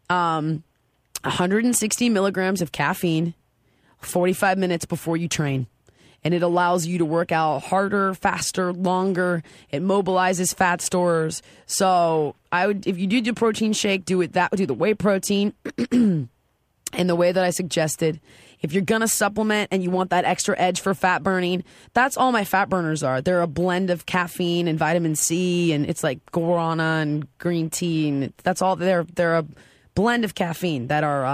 [SPEAKER 4] 160 milligrams of caffeine, 45 minutes before you train. And it allows you to work out harder, faster, longer. It mobilizes fat stores. So if you do the protein shake, do the whey protein in the way that I suggested. If you're going to supplement and you want that extra edge for fat burning, that's all my fat burners are. They're a blend of caffeine and vitamin C, and it's like guarana and green tea, and that's all. They're a blend of caffeine that are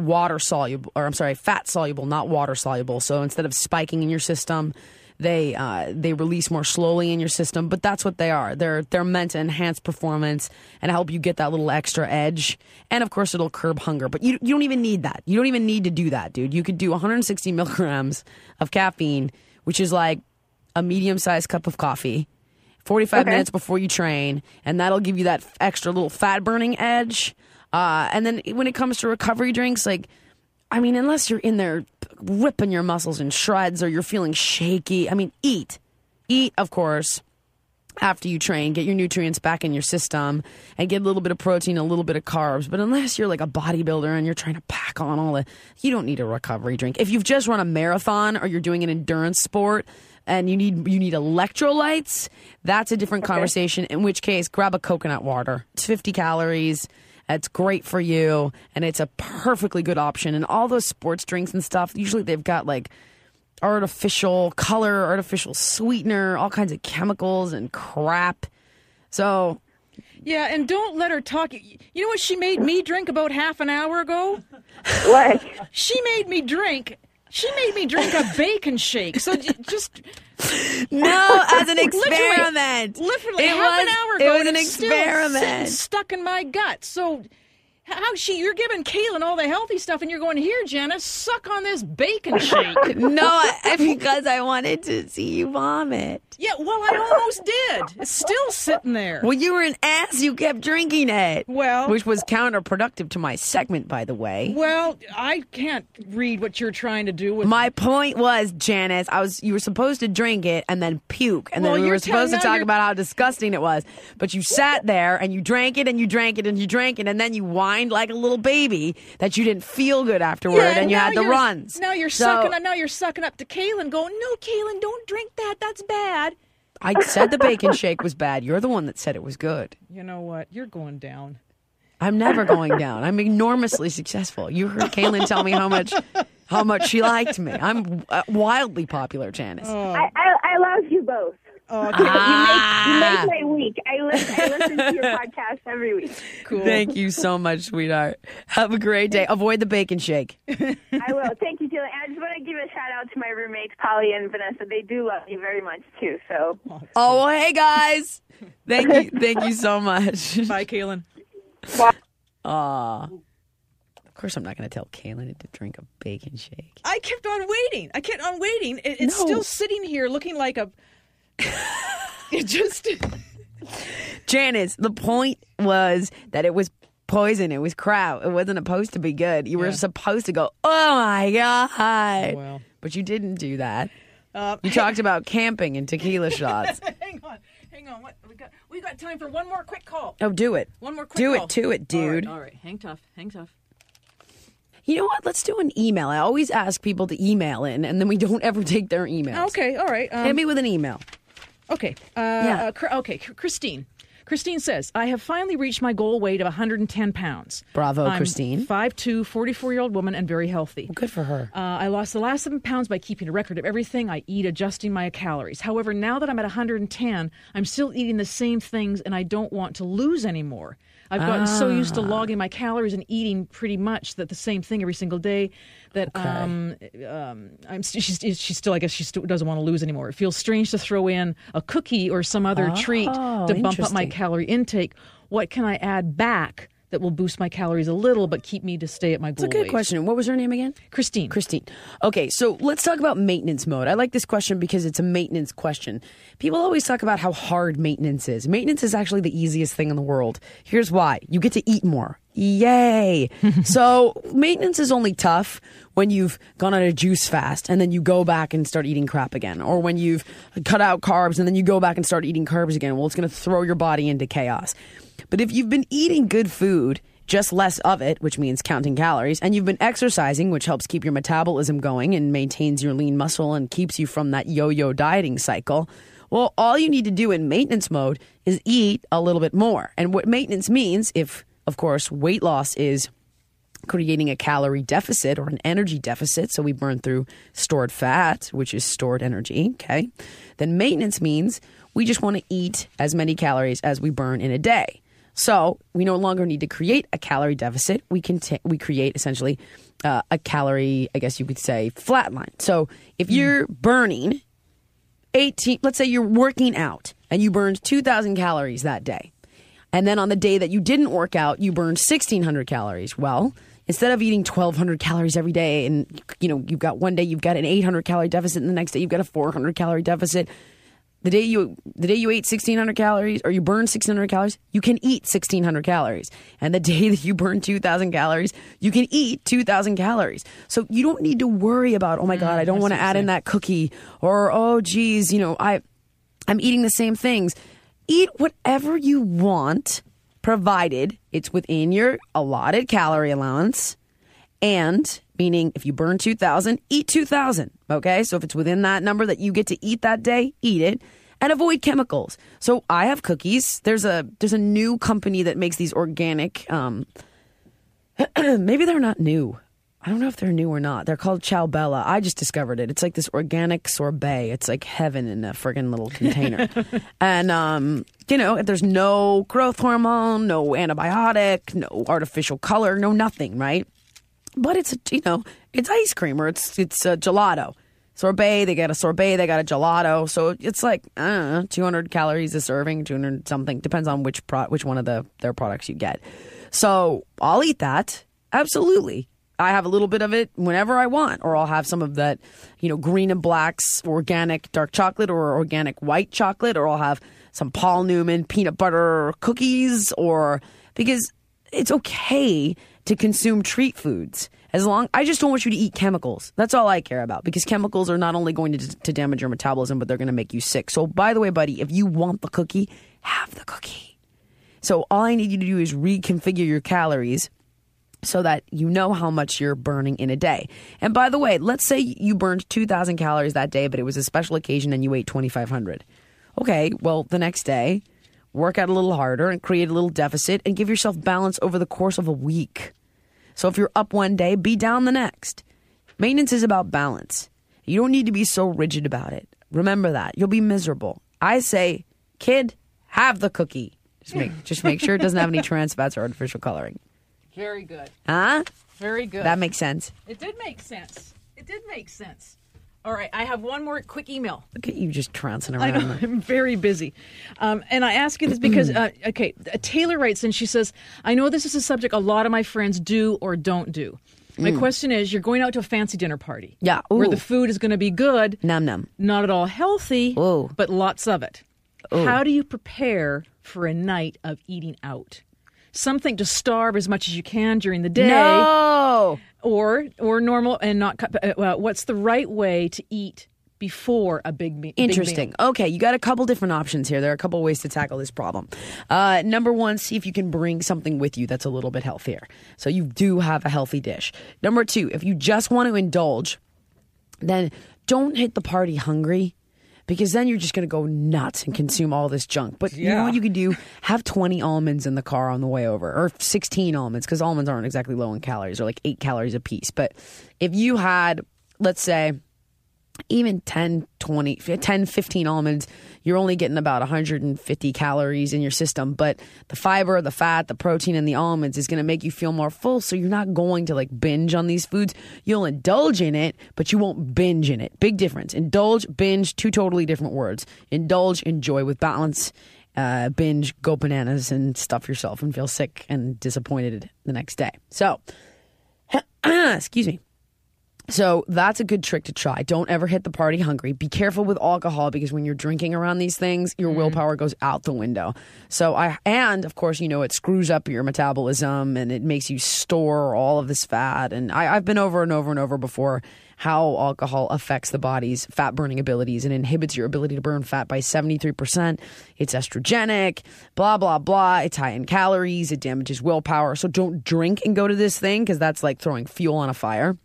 [SPEAKER 4] fat soluble, not water soluble. So instead of spiking in your system, they release more slowly in your system. But that's what they are. They're meant to enhance performance and help you get that little extra edge. And of course, it'll curb hunger. But you don't even need that. You don't even need to do that, dude. You could do 160 milligrams of caffeine, which is like a medium-sized cup of coffee, 45 minutes before you train, and that'll give you that extra little fat-burning edge. And then when it comes to recovery drinks, unless you're in there ripping your muscles in shreds or you're feeling shaky, eat. Eat, of course, after you train. Get your nutrients back in your system and get a little bit of protein, a little bit of carbs. But unless you're like a bodybuilder and you're trying to pack on you don't need a recovery drink. If you've just run a marathon or you're doing an endurance sport and you need electrolytes, that's a different conversation, in which case, grab a coconut water. It's 50 calories. It's great for you, and it's a perfectly good option. And all those sports drinks and stuff, usually they've got like artificial color, artificial sweetener, all kinds of chemicals and crap. So,
[SPEAKER 6] yeah, and don't let her talk. You know what she made me drink about half an hour ago?
[SPEAKER 8] What?
[SPEAKER 6] She made me drink a bacon shake. So just...
[SPEAKER 4] No, as an experiment.
[SPEAKER 6] Literally half an hour ago.
[SPEAKER 4] It was an experiment.
[SPEAKER 6] Stuck in my gut. So you're giving Kaylin all the healthy stuff, and you're going, here, Janice, suck on this bacon shake.
[SPEAKER 4] No, because I wanted to see you vomit.
[SPEAKER 6] Yeah, well, I almost did. It's still sitting there.
[SPEAKER 4] Well, you were an ass. You kept drinking it.
[SPEAKER 6] Well,
[SPEAKER 4] which was counterproductive to my segment, by the way.
[SPEAKER 6] Well, I can't read what you're trying to do with.
[SPEAKER 4] My point was, Janice, you were supposed to drink it and then puke, and then we were supposed to talk about how disgusting it was. But you sat there and you drank it and you drank it and you drank it, and then you whined like a little baby that you didn't feel good afterward, and you had the runs.
[SPEAKER 6] Now you're sucking up to Kaylin, going, no, Kaylin, don't drink that. That's bad.
[SPEAKER 4] I said the bacon shake was bad. You're the one that said it was good.
[SPEAKER 6] You know what? You're going down.
[SPEAKER 4] I'm never going down. I'm enormously successful. You heard Kaylin tell me how much she liked me. I'm wildly popular, Janice.
[SPEAKER 8] I love you both.
[SPEAKER 6] Oh,
[SPEAKER 8] you make my week. I listen to your podcast every week.
[SPEAKER 4] Cool. Thank you so much, sweetheart. Have a great day. Avoid the bacon shake.
[SPEAKER 8] I will. Thank you, Julie. And I just want to give a shout out to my roommates, Polly and Vanessa. They do love you very much too. So.
[SPEAKER 4] Oh, well, hey guys. Thank you so much.
[SPEAKER 6] Bye, Kaylin.
[SPEAKER 4] Of course, I'm not going to tell Kaylin to drink a bacon shake.
[SPEAKER 6] I kept on waiting. It's still sitting here looking like a. It just.
[SPEAKER 4] Janice, the point was that it was poison. It was crap. It wasn't supposed to be good. You were supposed to go, oh my God.
[SPEAKER 6] Well.
[SPEAKER 4] But you didn't do that. You talked about camping and tequila shots.
[SPEAKER 6] Hang on. What we got time for one more quick call.
[SPEAKER 4] Oh, do it.
[SPEAKER 6] One more quick call.
[SPEAKER 4] Do it, dude.
[SPEAKER 6] All right. Hang tough.
[SPEAKER 4] You know what? Let's do an email. I always ask people to email in, and then we don't ever take their emails.
[SPEAKER 6] Okay, all right.
[SPEAKER 4] Hit me with an email.
[SPEAKER 6] Okay. Christine. Christine says, I have finally reached my goal weight of 110 pounds.
[SPEAKER 4] Bravo,
[SPEAKER 6] I'm
[SPEAKER 4] Christine.
[SPEAKER 6] 5'2", 44-year-old woman and very healthy.
[SPEAKER 4] Good for her.
[SPEAKER 6] I lost the last 7 pounds by keeping a record of everything I eat, adjusting my calories. However, now that I'm at 110, I'm still eating the same things, and I don't want to lose anymore. I've gotten so used to logging my calories and eating pretty much the same thing every single day that she still doesn't want to lose anymore. It feels strange to throw in a cookie or some other treat to bump up my calorie intake. What can I add back that will boost my calories a little, but keep me to stay at my goal
[SPEAKER 4] It's a good
[SPEAKER 6] weight.
[SPEAKER 4] question. What was her name again?
[SPEAKER 6] Christine.
[SPEAKER 4] Okay, so let's talk about maintenance mode. I like this question because it's a maintenance question. People always talk about how hard maintenance is. Maintenance is actually the easiest thing in the world. Here's why. You get to eat more. Yay. So maintenance is only tough when you've gone on a juice fast and then you go back and start eating crap again. Or when you've cut out carbs and then you go back and start eating carbs again. Well, it's going to throw your body into chaos. But if you've been eating good food, just less of it, which means counting calories, and you've been exercising, which helps keep your metabolism going and maintains your lean muscle and keeps you from that yo-yo dieting cycle, well, all you need to do in maintenance mode is eat a little bit more. And what maintenance means, if, of course, weight loss is creating a calorie deficit or an energy deficit, so we burn through stored fat, which is stored energy, okay, then maintenance means we just want to eat as many calories as we burn in a day. So we no longer need to create a calorie deficit. We create essentially a calorie, I guess you could say, flatline. So if you're burning 18, let's say you're working out and you burned 2,000 calories that day. And then on the day that you didn't work out, you burned 1,600 calories. Well, instead of eating 1,200 calories every day and, you've got one day you've got an 800 calorie deficit and the next day you've got a 400 calorie deficit. The day you ate 1,600 calories or you burned 1,600 calories, you can eat 1,600 calories. And the day that you burn 2,000 calories, you can eat 2,000 calories. So you don't need to worry about, oh my God, I don't want to add in that cookie, or, oh geez, I'm eating the same things. Eat whatever you want, provided it's within your allotted calorie allowance. And meaning if you burn 2,000, eat 2,000. Okay. So if it's within that number that you get to eat that day, eat it and avoid chemicals. So I have cookies. There's a new company that makes these organic, maybe they're not new. I don't know if they're new or not. They're called Ciao Bella. I just discovered it. It's like this organic sorbet. It's like heaven in a friggin' little container. And, there's no growth hormone, no antibiotic, no artificial color, no nothing, right? But it's ice cream or it's a gelato. Sorbet, they got a sorbet, they got a gelato. So it's like, 200 calories a serving, 200 something. Depends on which one of their products you get. So I'll eat that. Absolutely. I have a little bit of it whenever I want, or I'll have some of that, Green and Black's organic dark chocolate or organic white chocolate, or I'll have some Paul Newman peanut butter cookies, because it's okay to consume treat foods. I just don't want you to eat chemicals. That's all I care about, because chemicals are not only going to damage your metabolism, but they're going to make you sick. So by the way, buddy, if you want the cookie, have the cookie. So all I need you to do is reconfigure your calories so that you know how much you're burning in a day. And by the way, let's say you burned 2,000 calories that day, but it was a special occasion and you ate 2,500. Okay, well, the next day, work out a little harder and create a little deficit and give yourself balance over the course of a week. So if you're up one day, be down the next. Maintenance is about balance. You don't need to be so rigid about it. Remember that. You'll be miserable. I say, kid, have the cookie. Just make sure it doesn't have any trans fats or artificial coloring.
[SPEAKER 6] Very good.
[SPEAKER 4] Huh?
[SPEAKER 6] Very good.
[SPEAKER 4] That makes sense.
[SPEAKER 6] It did make sense. All right, I have one more quick email.
[SPEAKER 4] Look at you just trouncing
[SPEAKER 6] I
[SPEAKER 4] around.
[SPEAKER 6] know, I'm very busy. And I ask you this because, Taylor writes and she says, I know this is a subject a lot of my friends do or don't do. My question is, you're going out to a fancy dinner party.
[SPEAKER 4] Yeah.
[SPEAKER 6] Where the food is going to be good.
[SPEAKER 4] Num.
[SPEAKER 6] Not at all healthy,
[SPEAKER 4] Ooh.
[SPEAKER 6] but lots of it.
[SPEAKER 4] Ooh.
[SPEAKER 6] How do you prepare for a night of eating out? Something to starve as much as you can during the day.
[SPEAKER 4] No!
[SPEAKER 6] Or normal and not cut. What's the right way to eat before a big meal?
[SPEAKER 4] Interesting. Okay, you got a couple different options here. There are a couple ways to tackle this problem. Number one, see if you can bring something with you that's a little bit healthier. So you do have a healthy dish. Number two, if you just want to indulge, then don't hit the party hungry, because then you're just going to go nuts and consume all this junk. But you know what you could do? Have 20 almonds in the car on the way over, or 16 almonds, because almonds aren't exactly low in calories. They're like 8 calories a piece. But if you had, let's say, even 10, 15 almonds, you're only getting about 150 calories in your system. But the fiber, the fat, the protein in the almonds is going to make you feel more full. So you're not going to binge on these foods. You'll indulge in it, but you won't binge in it. Big difference. Indulge, binge, two totally different words. Indulge, enjoy with balance. binge, go bananas, and stuff yourself and feel sick and disappointed the next day. So, excuse me. So that's a good trick to try. Don't ever hit the party hungry. Be careful with alcohol because when you're drinking around these things, your willpower goes out the window. So and of course, it screws up your metabolism and it makes you store all of this fat. And I've been over and over and over before how alcohol affects the body's fat burning abilities and inhibits your ability to burn fat by 73%. It's estrogenic, blah, blah, blah. It's high in calories. It damages willpower. So don't drink and go to this thing because that's like throwing fuel on a fire.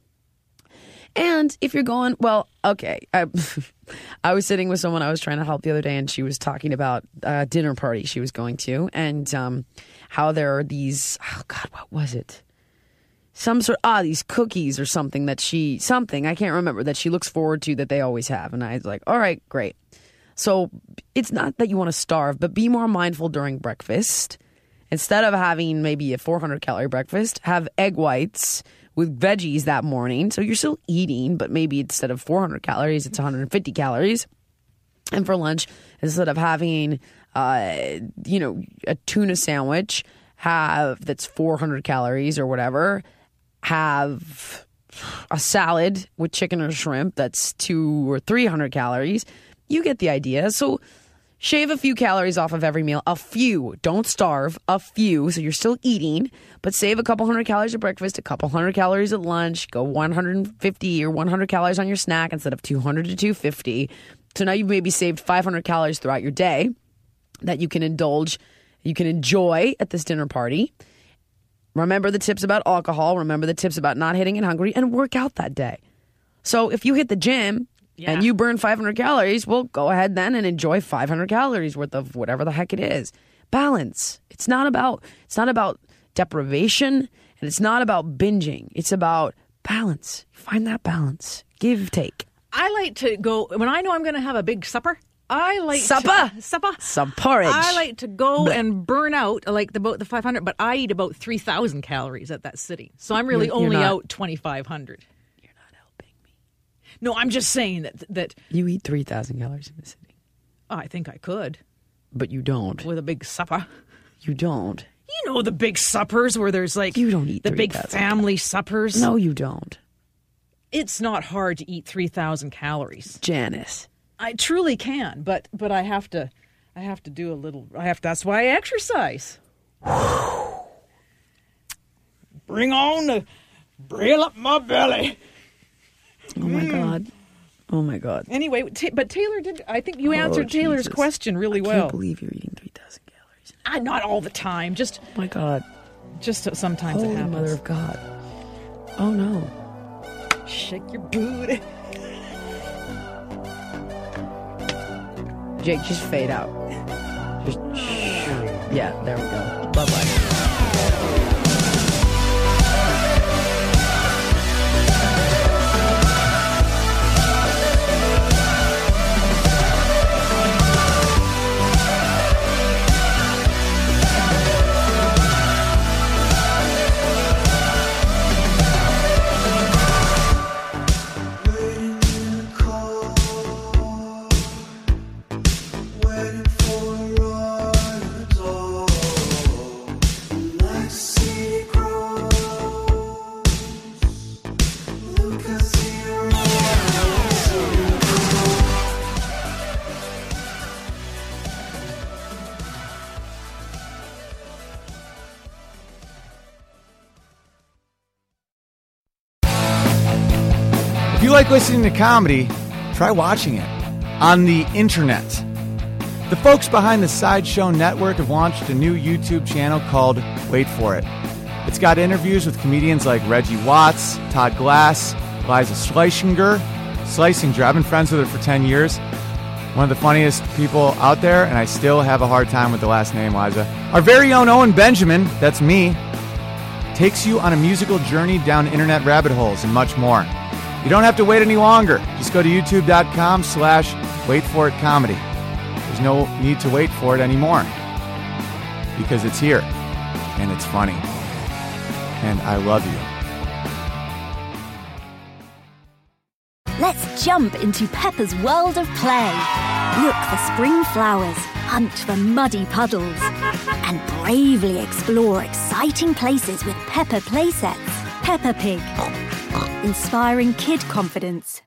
[SPEAKER 4] And if you're going, well, okay, I was sitting with someone I was trying to help the other day, and she was talking about a dinner party she was going to, and how there are these, oh God, what was it? Some sort these cookies or something I can't remember, that she looks forward to that they always have. And I was like, all right, great. So it's not that you want to starve, but be more mindful during breakfast. Instead of having maybe a 400-calorie breakfast, have egg whites with veggies that morning. So you're still eating, but maybe instead of 400 calories, it's 150 calories. And for lunch, instead of having, a tuna sandwich, that's 400 calories or whatever, have a salad with chicken or shrimp that's 200 or 300 calories. You get the idea. So shave a few calories off of every meal. A few. Don't starve. A few. So you're still eating, but save a couple hundred calories at breakfast, a couple hundred calories at lunch. Go 150 or 100 calories on your snack instead of 200 to 250. So now you've maybe saved 500 calories throughout your day that you can enjoy at this dinner party. Remember the tips about alcohol. Remember the tips about not hitting it hungry, and work out that day. So if you hit the gym and you burn 500 calories, well, go ahead then and enjoy 500 calories worth of whatever the heck it is. Balance. It's not about deprivation, and it's not about binging. It's about balance. Find that balance. Give, take.
[SPEAKER 6] I like to go, when I know I'm going to have a big supper,
[SPEAKER 4] Some porridge.
[SPEAKER 6] I like to go and burn out about the 500, but I eat about 3,000 calories at that sitting. So I'm really only out 2,500. No, I'm just saying that
[SPEAKER 4] you eat 3,000 calories in the sitting.
[SPEAKER 6] Oh, I think I could.
[SPEAKER 4] But you don't.
[SPEAKER 6] With a big supper.
[SPEAKER 4] You don't.
[SPEAKER 6] You know the big suppers where there's
[SPEAKER 4] you don't eat
[SPEAKER 6] the big family suppers.
[SPEAKER 4] No, you don't.
[SPEAKER 6] It's not hard to eat 3,000 calories.
[SPEAKER 4] Janice.
[SPEAKER 6] I truly can, but I have to do a little. That's why I exercise. Bring on the brail up my belly.
[SPEAKER 4] Oh my God. Oh my God.
[SPEAKER 6] Anyway, but Taylor did. I think you answered Taylor's question really well.
[SPEAKER 4] I can't believe you're eating 3,000 calories.
[SPEAKER 6] Not all the time. Just.
[SPEAKER 4] Oh my God.
[SPEAKER 6] Just sometimes
[SPEAKER 4] Holy
[SPEAKER 6] it happens.
[SPEAKER 4] Mother of God. Oh no.
[SPEAKER 6] Shake your booty.
[SPEAKER 4] Jake, just fade out. Yeah, there we go. Bye-bye.
[SPEAKER 9] If you like listening to comedy, try watching it on the internet. The folks behind the Sideshow Network have launched a new YouTube channel called Wait For It. It's got interviews with comedians like Reggie Watts, Todd Glass, Liza Schlesinger. I've been friends with her for 10 years. One of the funniest people out there, and I still have a hard time with the last name, Liza. Our very own Owen Benjamin, that's me, takes you on a musical journey down internet rabbit holes and much more. You don't have to wait any longer. Just go to youtube.com/waitforitcomedy. There's no need to wait for it anymore because it's here and it's funny. And I love you.
[SPEAKER 10] Let's jump into Peppa's world of play. Look for spring flowers, hunt for muddy puddles and bravely explore exciting places with Peppa playsets. Peppa Pig, inspiring kid confidence.